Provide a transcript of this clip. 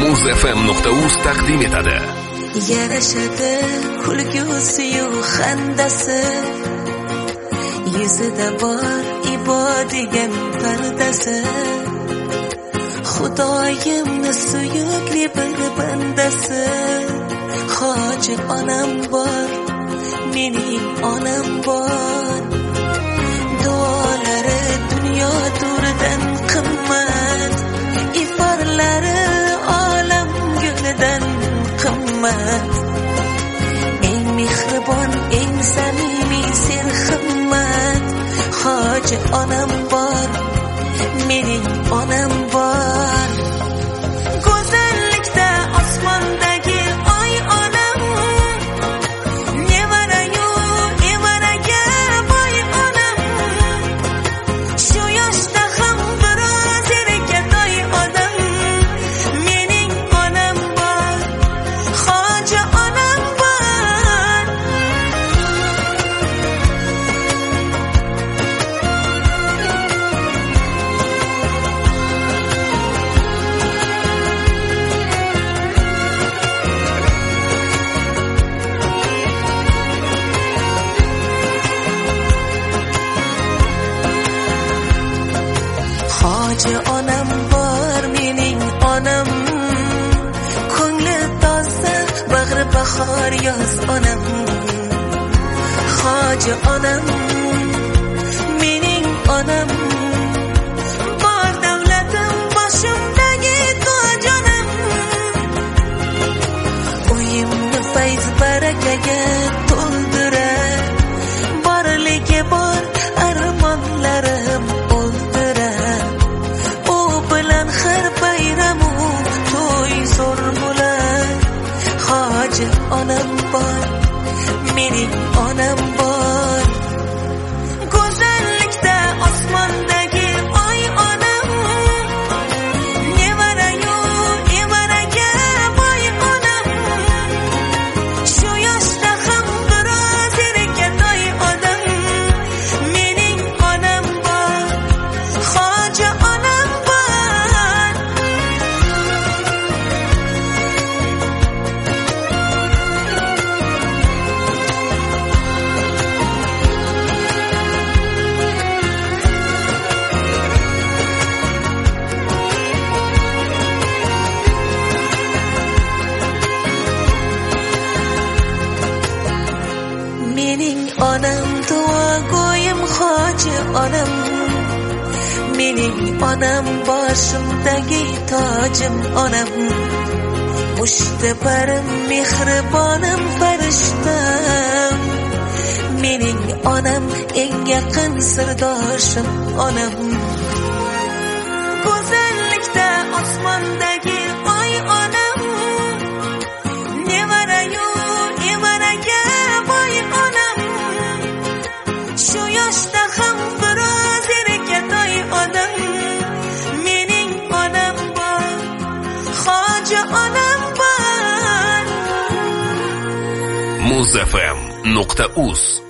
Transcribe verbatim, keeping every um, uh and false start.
muz f m nuqta uz taqdim etadi. Yarashadi kulgusi-yu xandasi, yuzida bor ibodigan pardasi. Xudoyimni suyukli bir bandasi, Hoji onam bor, mening onam bor. Duolari dunyo to'ridan qimmat, iforlari olam guldan qimmat. Eng mehribon, eng samimiy serhimmat, Hoji onam bor, mening onam bor. Go'zallikda osmondagi oy onam, nevarayu evaraga boy onam. Shu yoshda ham biroz erkatoy odam, mening onam bor, Hoji onam bor. Hoji onam bor, mening onam. Ko'ngli toza, bag'ri bahor yoz onam. Hoji onam, mening onam. Bor davlatim boshimdagi toj onam. Uyimni fayz barakaga to'ldirar, borligi bor armonlarim o'ldirar. U bilan har bayramu to'y zo'r bo'lar. Hoji onam bor, mening onam bor. Go'zallikda osmondagi oy onam, nevarayu evaraga boy onam. Shu yoshda ham biroz erkatoy odam, mening onam bor, Hoji onam bor. Mening onam duogo'yim Hoji onam. Mening onam boshimdagi tojim onam. Mushtabarim mehribonim farishtam. Mening onam eng yaqin sirdoshim onam. Go'zallikda osmondagi oy onam, nevarayu evaraga boy onam. Shu yoshda ham biroz erkatoy odam, mening onam bor, Hoji onam bor. muz f m nuqta uz